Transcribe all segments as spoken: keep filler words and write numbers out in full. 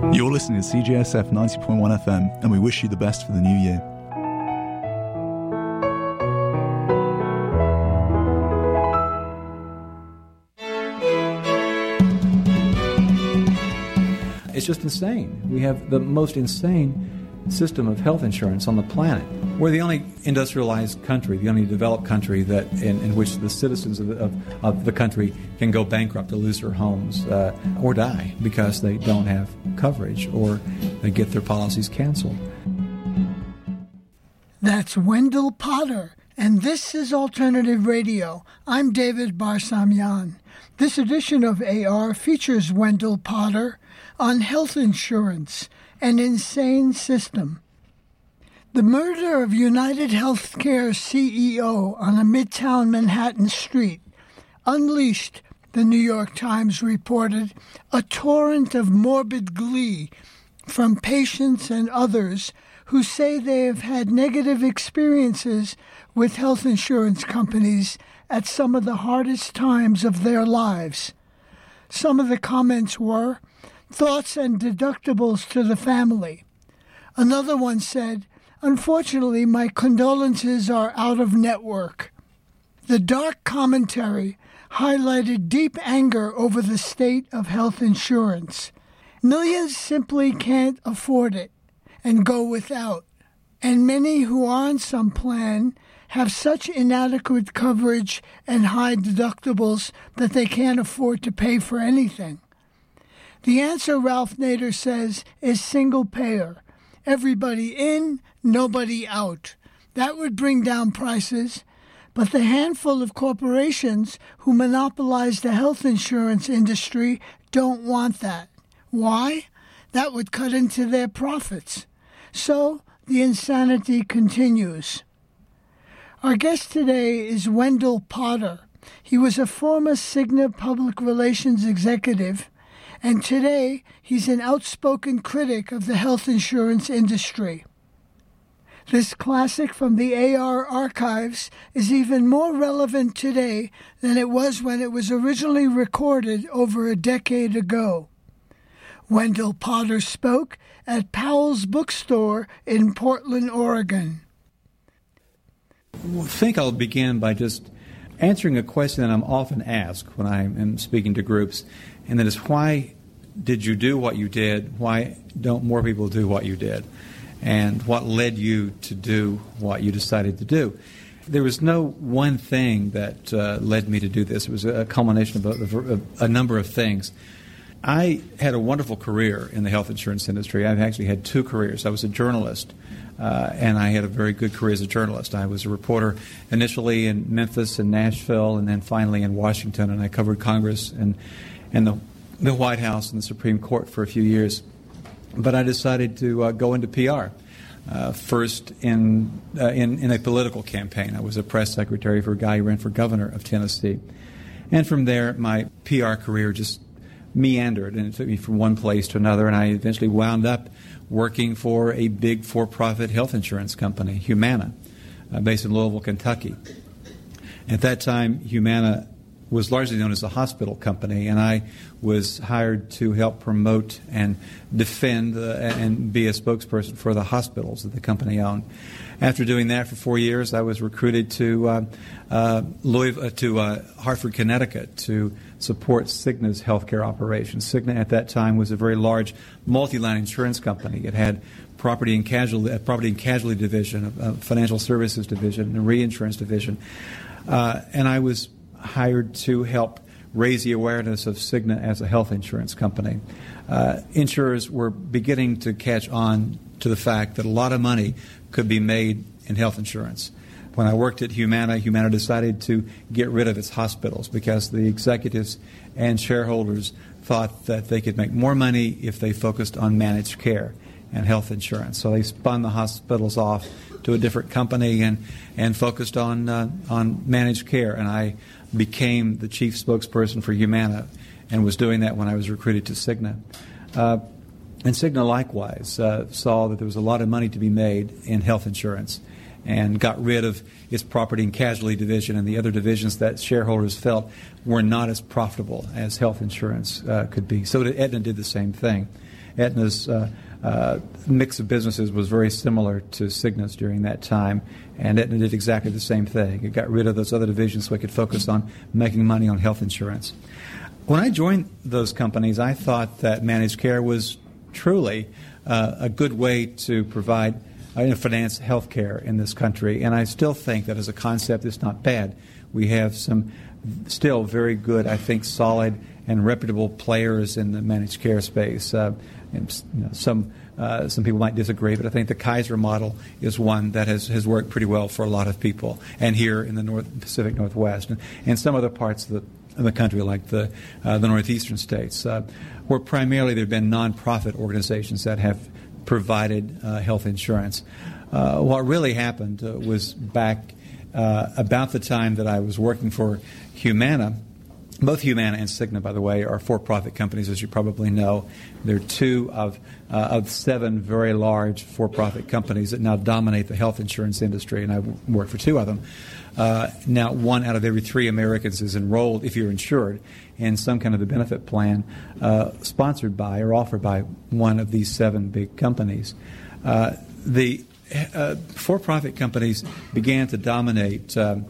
You're listening to C J S F ninety point one F M, and we wish you the best for the new year. It's just insane. We have the most insane system of health insurance on the planet. We're the only industrialized country, the only developed country that in, in which the citizens of the, of, of the country can go bankrupt or lose their homes uh, or die because they don't have coverage or they get their policies canceled. That's Wendell Potter, and this is Alternative Radio. I'm David Barsamian. This edition of A R features Wendell Potter on health insurance, an insane system. The murder of United Healthcare C E O on a Midtown Manhattan street unleashed, the New York Times reported, a torrent of morbid glee from patients and others who say they have had negative experiences with health insurance companies at some of the hardest times of their lives. Some of the comments were, "Thoughts and deductibles to the family." Another one said, "Unfortunately, my condolences are out of network." The dark commentary highlighted deep anger over the state of health insurance. Millions simply can't afford it and go without. And many who are on some plan have such inadequate coverage and high deductibles that they can't afford to pay for anything. The answer, Ralph Nader says, is single payer. Everybody in, nobody out. That would bring down prices, but the handful of corporations who monopolize the health insurance industry don't want that. Why? That would cut into their profits. So the insanity continues. Our guest today is Wendell Potter. He was a former Cigna public relations executive, and today he's an outspoken critic of the health insurance industry. This classic from the A R archives is even more relevant today than it was when it was originally recorded over a decade ago. Wendell Potter spoke at Powell's Bookstore in Portland, Oregon. I think I'll begin by just answering a question that I'm often asked when I am speaking to groups, and that is, why did you do what you did? Why don't more people do what you did? And what led you to do what you decided to do? There was no one thing that uh, led me to do this. It was a culmination of a, of a number of things. I had a wonderful career in the health insurance industry. I've actually had two careers. I was a journalist, uh, and I had a very good career as a journalist. I was a reporter initially in Memphis and Nashville, and then finally in Washington, and I covered Congress and, and the, the White House and the Supreme Court for a few years. But I decided to uh, go into P R. Uh, first in, uh, in in a political campaign. I was a press secretary for a guy who ran for governor of Tennessee. And from there, my P R career just meandered, and it took me from one place to another, and I eventually wound up working for a big for-profit health insurance company, Humana, uh, based in Louisville, Kentucky. At that time, Humana was largely known as a hospital company, and I was hired to help promote and defend uh, and be a spokesperson for the hospitals that the company owned. After doing that for four years, I was recruited to uh, uh, Louisville, uh, to uh, Hartford, Connecticut, to support Cigna's healthcare operations. Cigna at that time was a very large multi-line insurance company. It had property and casualty, a property and casualty division, a financial services division, a reinsurance division, uh, and I was hired to help raise the awareness of Cigna as a health insurance company. Uh, insurers were beginning to catch on to the fact that a lot of money could be made in health insurance. When I worked at Humana, Humana decided to get rid of its hospitals because the executives and shareholders thought that they could make more money if they focused on managed care and health insurance. So they spun the hospitals off to a different company and, and focused on uh, on managed care. And I became the chief spokesperson for Humana and was doing that when I was recruited to Cigna. Uh, and Cigna likewise uh, saw that there was a lot of money to be made in health insurance and got rid of its property and casualty division and the other divisions that shareholders felt were not as profitable as health insurance uh, could be. So Aetna did the same thing. Aetna's uh, uh, mix of businesses was very similar to Cigna's during that time, and Aetna did exactly the same thing. It got rid of those other divisions so it could focus on making money on health insurance. When I joined those companies, I thought that managed care was truly uh, a good way to provide uh, finance health care in this country, and I still think that as a concept it's not bad. We have some still very good, I think, solid and reputable players in the managed care space. Uh, and, you know, some uh, some people might disagree, but I think the Kaiser model is one that has, has worked pretty well for a lot of people, and here in the North Pacific Northwest and, and some other parts of the in the country, like the uh, the northeastern states, uh, where primarily there have been nonprofit organizations that have provided uh, health insurance. Uh, what really happened uh, was back uh, about the time that I was working for Humana. Both Humana and Cigna, by the way, are for-profit companies, as you probably know. They're two of uh, of seven very large for-profit companies that now dominate the health insurance industry, and I work for two of them. Uh, now, one out of every three Americans is enrolled, if you're insured, in some kind of a benefit plan uh, sponsored by or offered by one of these seven big companies. Uh, the uh, for-profit companies began to dominate um,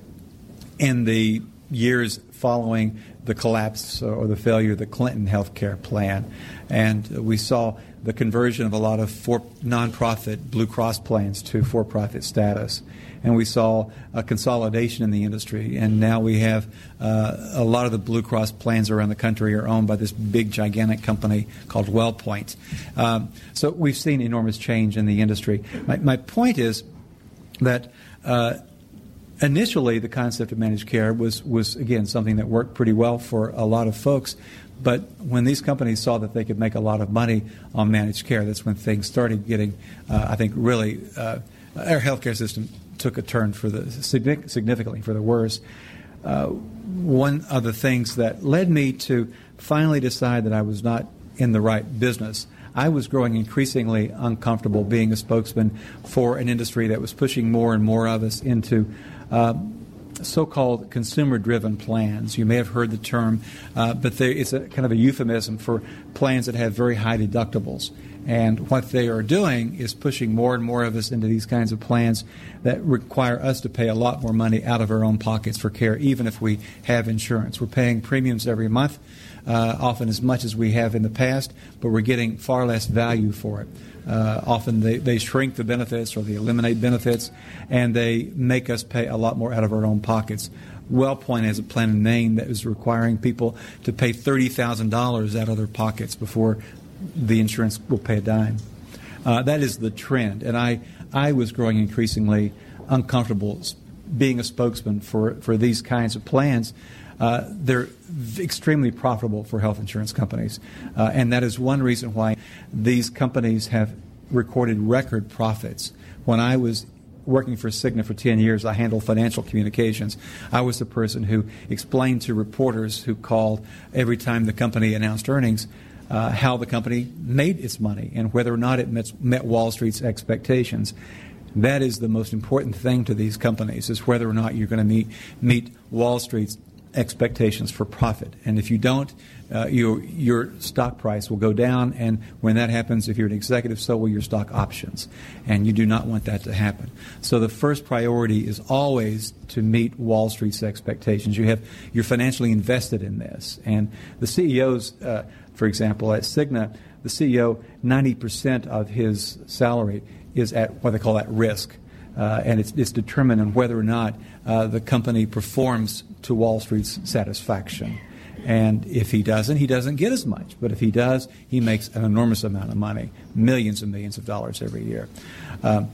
in the years following the collapse or the failure of the Clinton health care plan. And we saw the conversion of a lot of for nonprofit Blue Cross plans to for-profit status. And we saw a consolidation in the industry. And now we have uh, a lot of the Blue Cross plans around the country are owned by this big, gigantic company called WellPoint. Um, so we've seen enormous change in the industry. My, my point is that uh, initially, the concept of managed care was, was, again, something that worked pretty well for a lot of folks. But when these companies saw that they could make a lot of money on managed care, that's when things started getting, uh, I think, really, uh, our healthcare system took a turn for the significantly for the worse. Uh, one of the things that led me to finally decide that I was not in the right business. I was growing increasingly uncomfortable being a spokesman for an industry that was pushing more and more of us into uh, so-called consumer-driven plans. You may have heard the term, uh, but they, it's a kind of a euphemism for plans that have very high deductibles. And what they are doing is pushing more and more of us into these kinds of plans that require us to pay a lot more money out of our own pockets for care, even if we have insurance. We're paying premiums every month, uh, often as much as we have in the past, but we're getting far less value for it. Uh, often they, they shrink the benefits or they eliminate benefits, and they make us pay a lot more out of our own pockets. WellPoint has a plan in Maine that is requiring people to pay thirty thousand dollars out of their pockets before the insurance will pay a dime. Uh, that is the trend, and I, I was growing increasingly uncomfortable being a spokesman for, for these kinds of plans. Uh, they're extremely profitable for health insurance companies, uh, and that is one reason why these companies have recorded record profits. When I was working for Cigna for ten years, I handled financial communications. I was the person who explained to reporters who called every time the company announced earnings uh, how the company made its money and whether or not it met, met Wall Street's expectations. That is the most important thing to these companies, is whether or not you're going to meet, meet Wall Street's expectations for profit. And if you don't, uh, your, your stock price will go down, and when that happens, if you're an executive, so will your stock options. And you do not want that to happen. So the first priority is always to meet Wall Street's expectations. You have, you're financially invested in this. And the C E Os, uh, for example, at Cigna, the C E O, ninety percent of his salary is at what they call at risk. Uh, and it's, it's determined on whether or not uh, the company performs to Wall Street's satisfaction. And if he doesn't, he doesn't get as much. But if he does, he makes an enormous amount of money, millions and millions of dollars every year. Um,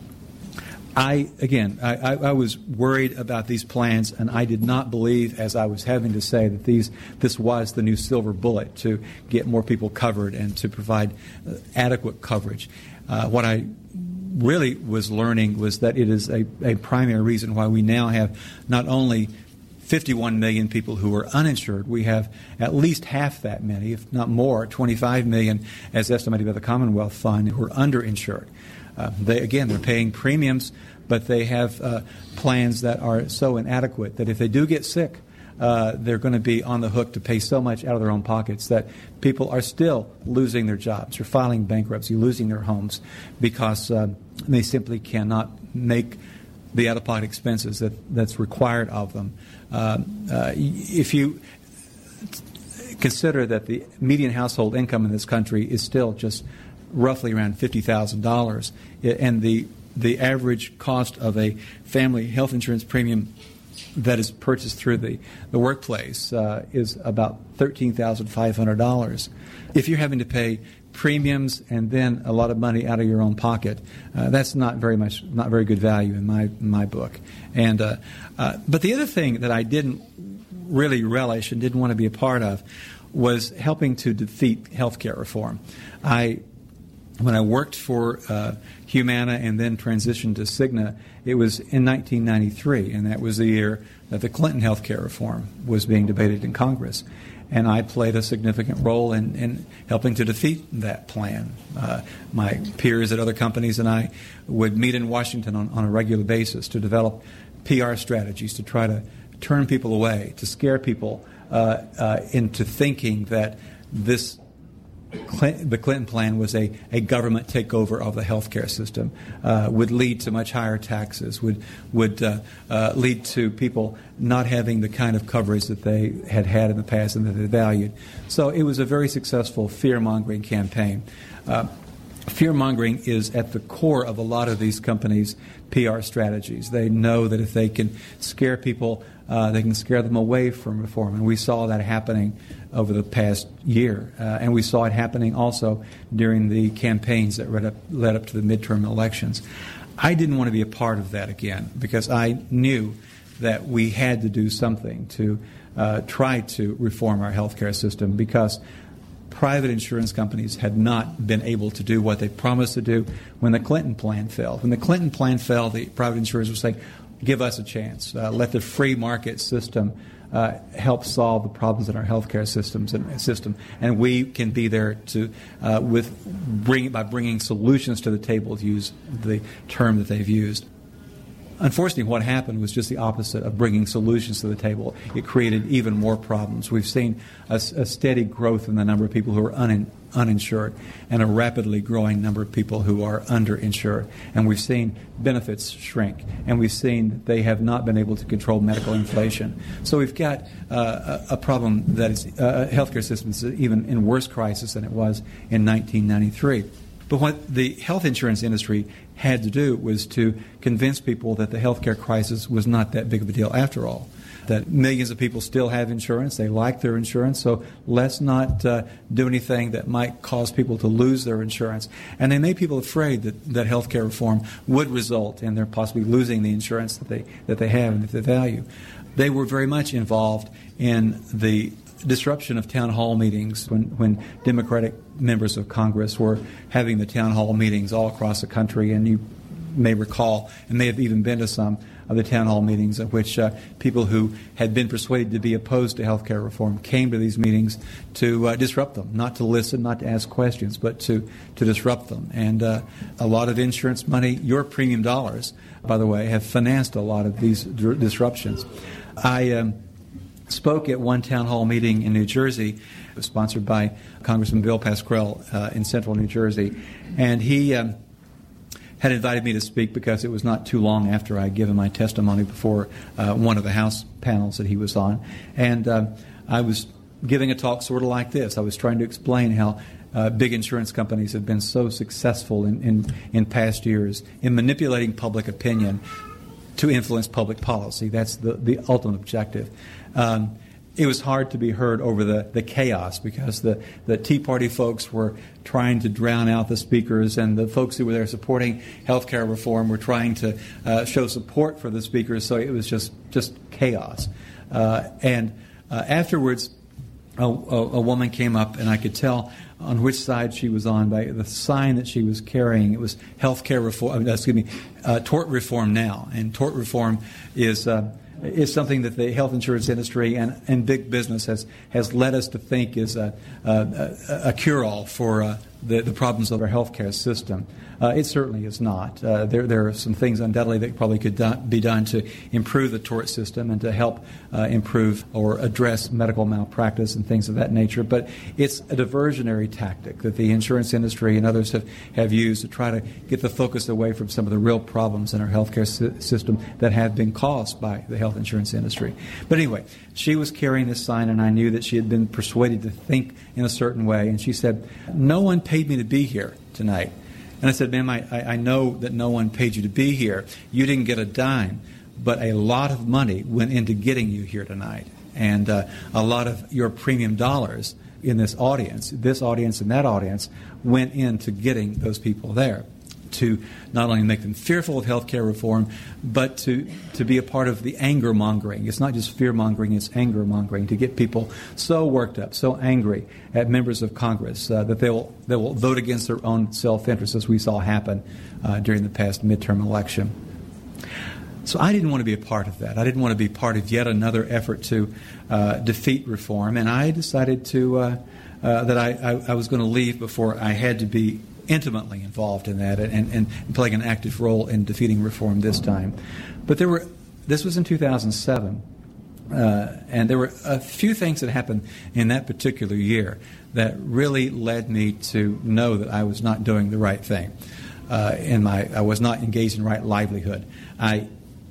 I, again, I, I, I was worried about these plans, and I did not believe, as I was having to say, that these this was the new silver bullet to get more people covered and to provide uh, adequate coverage. Uh, what I really was learning was that it is a, a primary reason why we now have not only fifty-one million people who are uninsured, we have at least half that many, if not more, twenty-five million as estimated by the Commonwealth Fund, who are underinsured. Uh, they, again, they're paying premiums, but they have uh, plans that are so inadequate that if they do get sick, uh, they're going to be on the hook to pay so much out of their own pockets that people are still losing their jobs or filing bankruptcy, losing their homes because uh, they simply cannot make the out-of-pocket expenses that, that's required of them. Uh, uh, if you consider that the median household income in this country is still just roughly around fifty thousand dollars, and the the average cost of a family health insurance premium that is purchased through the, the workplace uh, is about thirteen thousand five hundred dollars. If you're having to pay premiums and then a lot of money out of your own pocket, uh, that's not very much, not very good value in my in my book. And uh, uh, but the other thing that I didn't really relish and didn't want to be a part of was helping to defeat healthcare reform. I When I worked for uh, Humana and then transitioned to Cigna, it was in nineteen ninety-three, and that was the year that the Clinton health care reform was being debated in Congress. And I played a significant role in, in helping to defeat that plan. Uh, my peers at other companies and I would meet in Washington on, on a regular basis to develop P R strategies to try to turn people away, to scare people uh, uh, into thinking that this Clinton, the Clinton plan was a, a government takeover of the healthcare system, uh, would lead to much higher taxes, would would uh, uh, lead to people not having the kind of coverage that they had had in the past and that they valued. So it was a very successful fear-mongering campaign. Uh, fear-mongering is at the core of a lot of these companies' P R strategies. They know that if they can scare people, uh, they can scare them away from reform. And we saw that happening over the past year. Uh, and we saw it happening also during the campaigns that led up, led up to the midterm elections. I didn't want to be a part of that again because I knew that we had to do something to uh, try to reform our healthcare system because private insurance companies had not been able to do what they promised to do when the Clinton plan failed. When the Clinton plan failed, the private insurers were saying, give us a chance. Uh, let the free market system uh, help solve the problems in our healthcare systems and system, and we can be there to uh, with bring by bringing solutions to the table, to use the term that they've used. Unfortunately, what happened was just the opposite of bringing solutions to the table. It created even more problems. We've seen a, a steady growth in the number of people who are unin, uninsured and a rapidly growing number of people who are underinsured. And we've seen benefits shrink. And we've seen they have not been able to control medical inflation. So we've got uh, a, a problem that is uh, a healthcare system is even in worse crisis than it was in nineteen ninety-three. But what the health insurance industry had to do was to convince people that the healthcare crisis was not that big of a deal after all, that millions of people still have insurance, they like their insurance, so let's not uh, do anything that might cause people to lose their insurance. And they made people afraid that, that healthcare reform would result in their possibly losing the insurance that they, that they have and that they value. They were very much involved in the disruption of town hall meetings when, when Democratic members of Congress were having the town hall meetings all across the country. And you may recall, and may have even been to some of the town hall meetings at which uh, people who had been persuaded to be opposed to health care reform came to these meetings to uh, disrupt them, not to listen, not to ask questions, but to, to disrupt them. And uh, a lot of insurance money, your premium dollars, by the way, have financed a lot of these d- disruptions. I um, spoke at one town hall meeting in New Jersey. It was sponsored by Congressman Bill Pascrell uh, in central New Jersey. And he um, had invited me to speak because it was not too long after I had given my testimony before uh, one of the House panels that he was on. And uh, I was giving a talk sort of like this. I was trying to explain how uh, big insurance companies have been so successful in, in, in past years in manipulating public opinion to influence public policy. That's the, the ultimate objective. Um, it was hard to be heard over the, the chaos because the, the Tea Party folks were trying to drown out the speakers, and the folks who were there supporting health care reform were trying to uh, show support for the speakers, so it was just, just chaos. Uh, and uh, afterwards, a, a, a woman came up, and I could tell on which side she was on by the sign that she was carrying. It was health care reform, excuse me, uh, tort reform now. And tort reform is uh, is something that the health insurance industry and, and big business has, has led us to think is a, a, a cure-all for uh, the, the problems of our healthcare system. Uh, it certainly is not. Uh, there, there are some things undoubtedly that probably could do, be done to improve the tort system and to help uh, improve or address medical malpractice and things of that nature. But it's a diversionary tactic that the insurance industry and others have, have used to try to get the focus away from some of the real problems in our healthcare si- system that have been caused by the health insurance industry. But anyway, she was carrying this sign, and I knew that she had been persuaded to think in a certain way. And she said, "No one paid me to be here tonight." And I said, "Ma'am, I, I know that no one paid you to be here. You didn't get a dime, but a lot of money went into getting you here tonight. And uh, a lot of your premium dollars in this audience, this audience and that audience, went into getting those people there, to not only make them fearful of health care reform, but to, to be a part of the anger-mongering. It's not just fear-mongering, it's anger-mongering, to get people so worked up, so angry at members of Congress uh, that they will, they will vote against their own self-interest, as we saw happen uh, during the past midterm election." So I didn't want to be a part of that. I didn't want to be part of yet another effort to uh, defeat reform, and I decided to uh, uh, that I, I, I was going to leave before I had to be intimately involved in that and, and playing an active role in defeating reform this time. But there were, this was in two thousand seven, uh, and there were a few things that happened in that particular year that really led me to know that I was not doing the right thing. Uh, in my, I was not engaged in right livelihood. I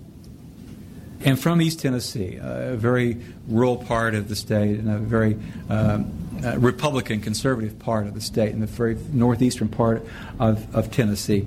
am from East Tennessee, a very rural part of the state, and a very um, Uh, Republican conservative part of the state, in the very northeastern part of, of Tennessee.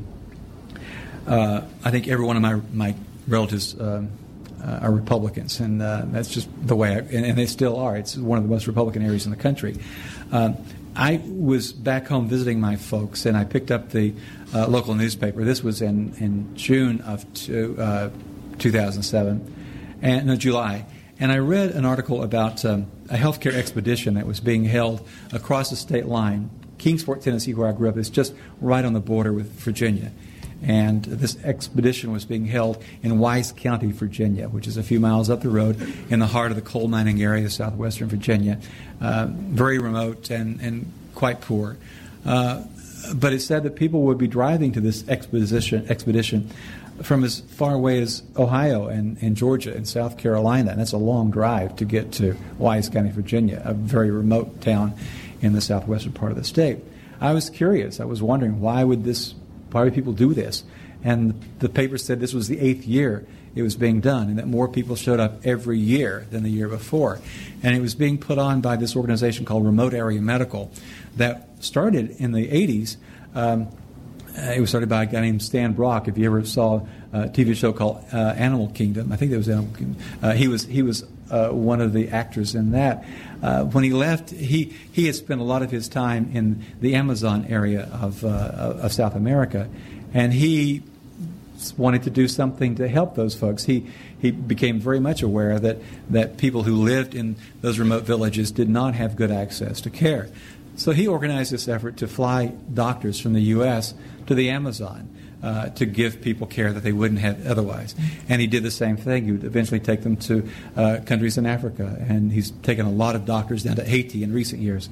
Uh, I think every one of my my relatives um, uh, are Republicans, and uh, that's just the way I, and, and they still are. It's one of the most Republican areas in the country. Um, I was back home visiting my folks, and I picked up the uh, local newspaper. This was in, in June of two, uh, two thousand seven, and no, July. And I read an article about um, a healthcare expedition that was being held across the state line. Kingsport, Tennessee, where I grew up, is just right on the border with Virginia. And this expedition was being held in Wise County, Virginia, which is a few miles up the road in the heart of the coal mining area of southwestern Virginia. Uh, very remote and, and quite poor. Uh, but it said that people would be driving to this expedition, expedition from as far away as Ohio and, and Georgia and South Carolina. And that's a long drive to get to Wise County, Virginia, a very remote town in the southwestern part of the state. I was curious. I was wondering, why would this, why would people do this? And the paper said this was the eighth year it was being done, and that more people showed up every year than the year before. And it was being put on by this organization called Remote Area Medical that started in the eighties. Um, it was started by a guy named Stan Brock. If you ever saw a T V show called uh, Animal Kingdom, I think that was Animal Kingdom. Uh, he was he was uh, one of the actors in that. Uh, when he left, he he had spent a lot of his time in the Amazon area of uh, of South America, and he wanted to do something to help those folks. He he became very much aware that that people who lived in those remote villages did not have good access to care. So he organized this effort to fly doctors from the U S to the Amazon uh, to give people care that they wouldn't have otherwise. And he did the same thing. He would eventually take them to uh, countries in Africa, and he's taken a lot of doctors down to Haiti in recent years.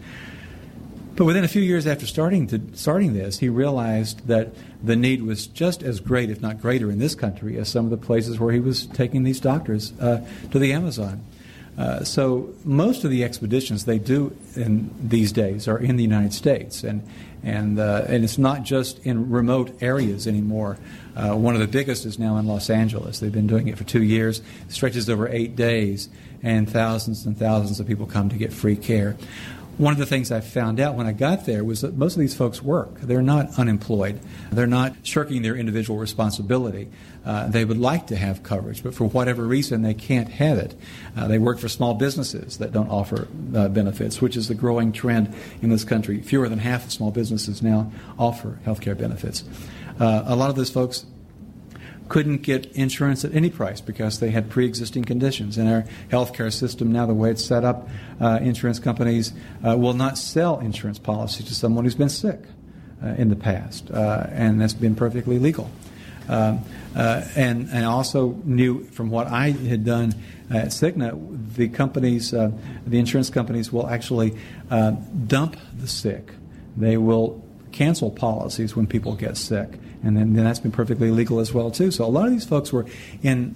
But within a few years after starting to starting this, he realized that the need was just as great, if not greater, in this country as some of the places where he was taking these doctors uh, to the Amazon. Uh, so most of the expeditions they do in these days are in the United States, and and uh, and it's not just in remote areas anymore. Uh, one of the biggest is now in Los Angeles. They've been doing it for two years. It stretches over eight days, and thousands and thousands of people come to get free care. One of the things I found out when I got there was that most of these folks work. They're not unemployed. They're not shirking their individual responsibility. Uh, they would like to have coverage, but for whatever reason, they can't have it. Uh, they work for small businesses that don't offer uh, benefits, which is the growing trend in this country. Fewer than half of small businesses now offer health care benefits. Uh, a lot of those folks couldn't get insurance at any price because they had pre-existing conditions. In our healthcare system now, the way it's set up, uh, insurance companies uh, will not sell insurance policies to someone who's been sick uh, in the past, uh, and that's been perfectly legal. Um, uh, and, and I also knew from what I had done at Cigna, the companies, uh, the insurance companies will actually uh, dump the sick. They will cancel policies when people get sick. And then, then that's been perfectly legal as well, too. So a lot of these folks were in,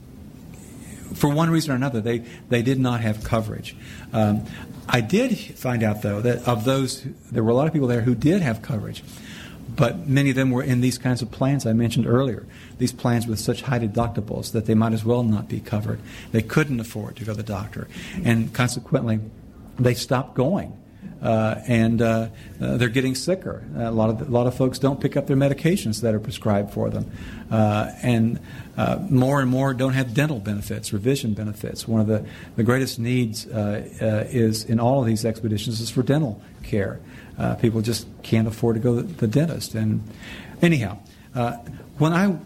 for one reason or another, they, they did not have coverage. Um, I did find out, though, that of those, there were a lot of people there who did have coverage. But many of them were in these kinds of plans I mentioned earlier, these plans with such high deductibles that they might as well not be covered. They couldn't afford to go to the doctor. And consequently, they stopped going. Uh, and uh, uh, they're getting sicker. Uh, a lot of a lot of folks don't pick up their medications that are prescribed for them, uh, and uh, more and more don't have dental benefits or vision benefits. One of the, the greatest needs uh, uh, is in all of these expeditions is for dental care. Uh, people just can't afford to go to the dentist. And anyhow, uh, when I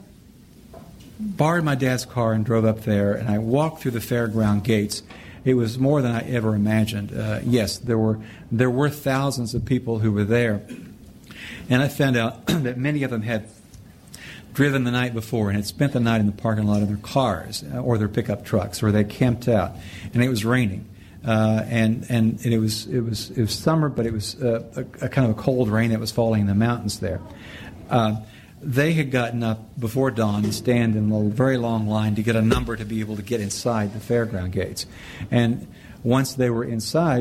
borrowed my dad's car and drove up there, and I walked through the fairground gates, it was more than I ever imagined. Uh, yes, there were there were thousands of people who were there, and I found out that many of them had driven the night before and had spent the night in the parking lot of their cars uh, or their pickup trucks, or they camped out, and it was raining, uh, and, and and it was it was it was summer, but it was uh, a, a kind of a cold rain that was falling in the mountains there. Uh, They had gotten up before dawn to stand in a very long line to get a number to be able to get inside the fairground gates. And once they were inside,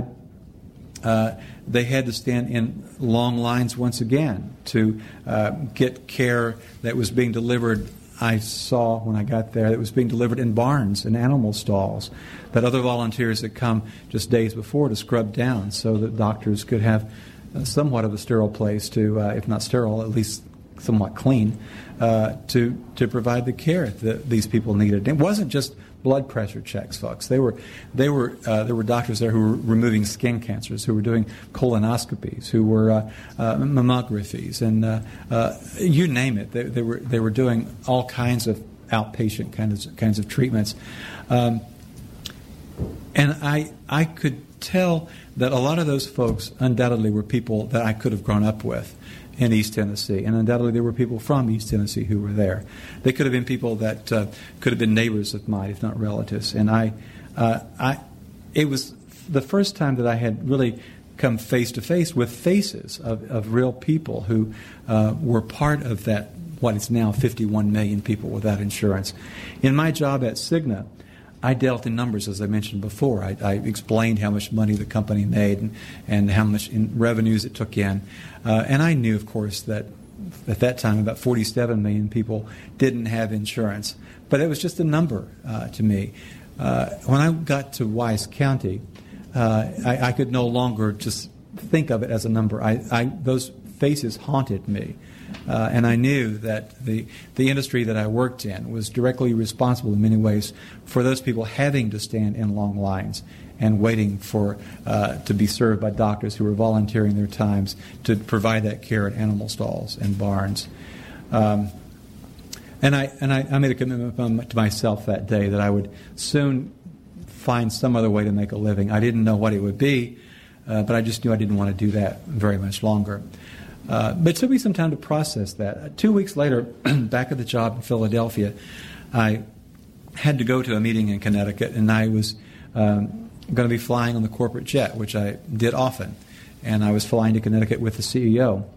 uh, they had to stand in long lines once again to uh, get care that was being delivered. I saw when I got there that was being delivered in barns and animal stalls that other volunteers had come just days before to scrub down so that doctors could have uh, somewhat of a sterile place to, uh, if not sterile, at least somewhat clean, uh, to to provide the care that these people needed. It wasn't just blood pressure checks, folks. They were they were uh, there were doctors there who were removing skin cancers, who were doing colonoscopies, who were uh, uh, mammographies, and uh, uh, you name it. They, they were they were doing all kinds of outpatient kinds of, kinds of treatments, um, and I I could tell that a lot of those folks undoubtedly were people that I could have grown up with in East Tennessee, and undoubtedly there were people from East Tennessee who were there. They could have been people that uh, could have been neighbors of mine, if not relatives. And I, uh, I, it was the first time that I had really come face to face with faces of, of real people who uh, were part of that, what is now fifty-one million people without insurance. In my job at Cigna, I dealt in numbers, as I mentioned before. I, I explained how much money the company made and, and how much in revenues it took in. Uh, and I knew, of course, that at that time about forty-seven million people didn't have insurance. But it was just a number uh, to me. Uh, when I got to Wise County, uh, I, I could no longer just think of it as a number. I, I, those faces haunted me. Uh, and I knew that the, the industry that I worked in was directly responsible in many ways for those people having to stand in long lines and waiting for uh, to be served by doctors who were volunteering their times to provide that care at animal stalls and barns. Um, and I and I, I made a commitment to myself that day that I would soon find some other way to make a living. I didn't know what it would be, uh, but I just knew I didn't want to do that very much longer. Uh, but it took me some time to process that. Uh, two weeks later, back at the job in Philadelphia, I had to go to a meeting in Connecticut, and I was um, going to be flying on the corporate jet, which I did often. And I was flying to Connecticut with the C E O.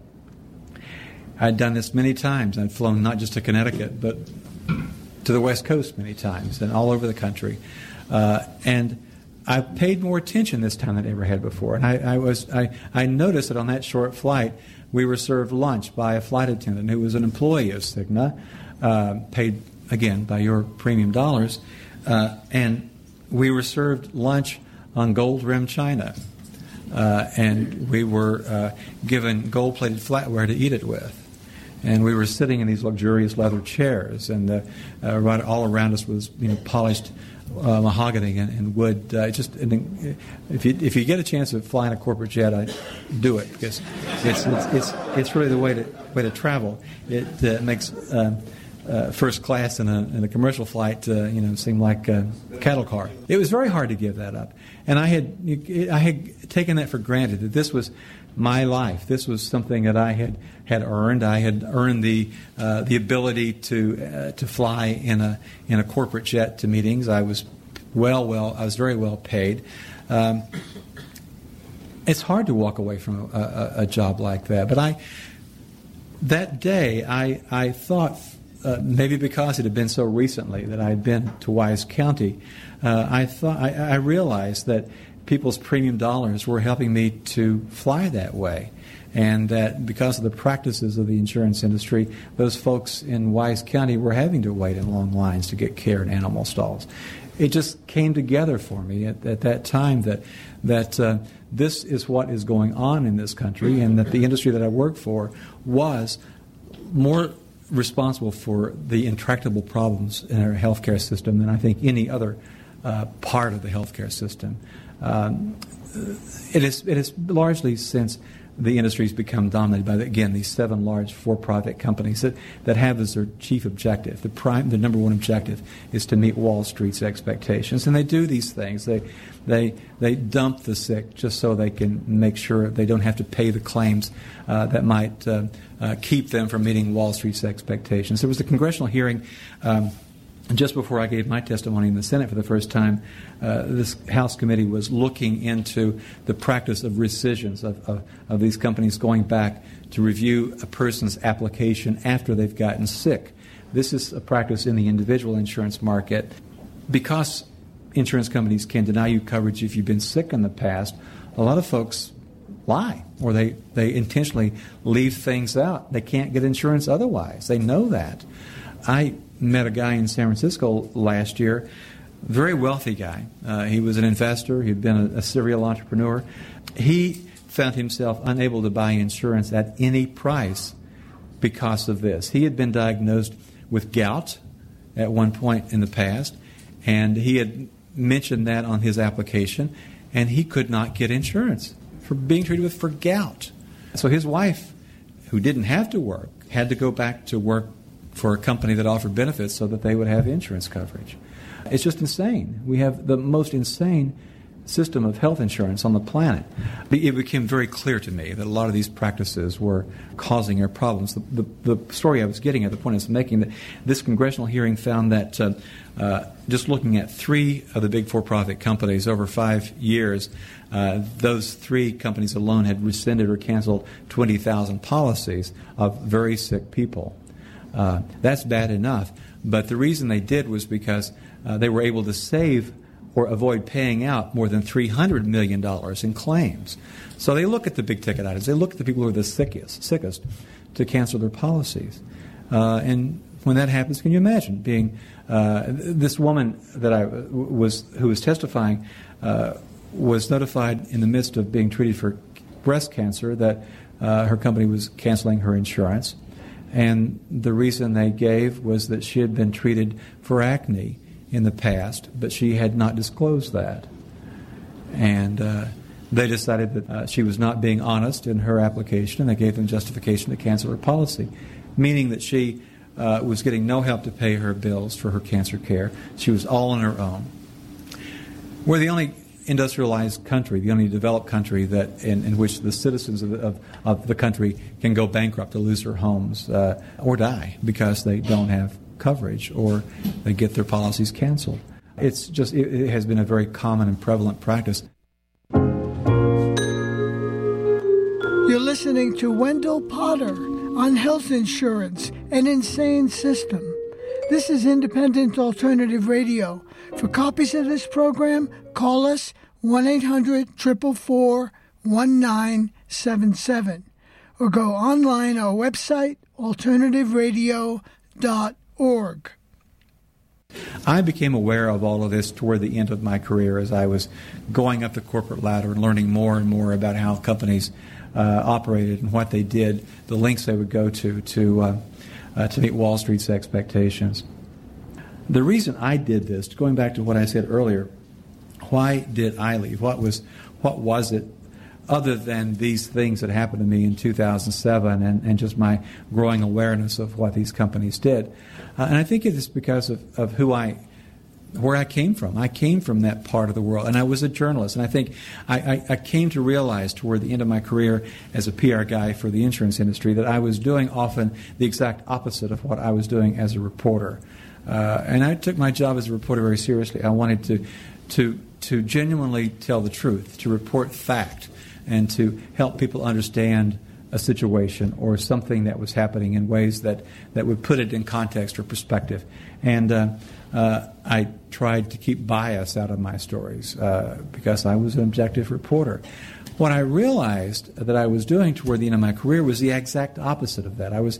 I'd done this many times. I'd flown not just to Connecticut, but to the West Coast many times and all over the country. Uh, and I paid more attention this time than I ever had before. And I, I was I, I noticed that on that short flight, we were served lunch by a flight attendant who was an employee of Cigna, uh, paid, again, by your premium dollars. Uh, and we were served lunch on gold-rimmed china. Uh, and we were uh, given gold-plated flatware to eat it with. And we were sitting in these luxurious leather chairs. And uh, uh, right all around us was, you know, polished Uh, mahogany and, and wood. Uh, just and if you if you get a chance of flying a corporate jet, I do it because it's it's it's, it's really the way to way to travel. It uh, makes uh, uh, first class in a in a commercial flight uh, you know seem like a cattle car. It was very hard to give that up, and I had I had taken that for granted that this was my life. This was something that I had, had earned. I had earned the uh, the ability to uh, to fly in a in a corporate jet to meetings. I was well well I was very well paid. Um, it's hard to walk away from a, a, a job like that. But I, that day, I, I thought, uh, maybe because it had been so recently that I had been to Wise County, uh, I thought I, I realized that people's premium dollars were helping me to fly that way. And that because of the practices of the insurance industry, those folks in Wise County were having to wait in long lines to get care in animal stalls. It just came together for me at, at that time that that uh, this is what is going on in this country, and that the industry that I worked for was more responsible for the intractable problems in our healthcare system than I think any other uh, part of the healthcare system. Um, it is it is largely since the industry has become dominated by, again, these seven large for-profit companies that, that have as their chief objective, the prime, the number one objective, is to meet Wall Street's expectations. And they do these things. They, they, they dump the sick just so they can make sure they don't have to pay the claims uh, that might uh, uh, keep them from meeting Wall Street's expectations. There was a congressional hearing um, just before I gave my testimony in the Senate for the first time. Uh, this House committee was looking into the practice of rescissions of, of, of these companies going back to review a person's application after they've gotten sick. This is a practice in the individual insurance market. Because insurance companies can deny you coverage if you've been sick in the past, a lot of folks lie, or they, they intentionally leave things out. They can't get insurance otherwise. They know that. I met a guy in San Francisco last year, very wealthy guy. Uh, he was an investor. He'd been a, a serial entrepreneur. He found himself unable to buy insurance at any price because of this. He had been diagnosed with gout at one point in the past, and he had mentioned that on his application, and he could not get insurance for being treated with for gout. So his wife, who didn't have to work, had to go back to work for a company that offered benefits so that they would have insurance coverage. It's just insane. We have the most insane system of health insurance on the planet. It became very clear to me that a lot of these practices were causing our problems. The, the, the story I was getting at, the point I was making, that this congressional hearing found that uh, uh, just looking at three of the big for-profit companies over five years, uh, those three companies alone had rescinded or canceled twenty thousand policies of very sick people. Uh, that's bad enough, but the reason they did was because uh, they were able to save or avoid paying out more than three hundred million dollars in claims. So they look at the big ticket items. They look at the people who are the sickest, sickest to cancel their policies. Uh, and when that happens, can you imagine being uh, this woman that I was who was testifying uh, was notified in the midst of being treated for breast cancer that uh, her company was canceling her insurance. And the reason they gave was that she had been treated for acne in the past, but she had not disclosed that. And uh, they decided that uh, she was not being honest in her application, and they gave them justification to cancel her policy, meaning that she uh, was getting no help to pay her bills for her cancer care. She was all on her own. We're the only industrialized country, the only developed country that in, in which the citizens of, of, of the country can go bankrupt or lose their homes uh, or die because they don't have coverage or they get their policies canceled. It's just it, it has been a very common and prevalent practice. You're listening to Wendell Potter on health insurance, an insane system. This is Independent Alternative Radio. For copies of this program, call us one eight hundred, four four four, one nine seven seven or go online our website, alternative radio dot org. I became aware of all of this toward the end of my career as I was going up the corporate ladder and learning more and more about how companies uh, operated and what they did, the lengths they would go to to uh, uh, to meet Wall Street's expectations. The reason I did this, going back to what I said earlier, why did I leave? What was what was it other than these things that happened to me in two thousand seven and, and just my growing awareness of what these companies did? Uh, and I think it is because of, of who I, where I came from. I came from that part of the world, and I was a journalist. And I think I, I, I came to realize toward the end of my career as a P R guy for the insurance industry that I was doing often the exact opposite of what I was doing as a reporter. Uh, and I took my job as a reporter very seriously. I wanted to, to, to genuinely tell the truth, to report fact, and to help people understand a situation or something that was happening in ways that, that would put it in context or perspective. And uh, uh, I tried to keep bias out of my stories uh, because I was an objective reporter. What I realized that I was doing toward the end of my career was the exact opposite of that. I was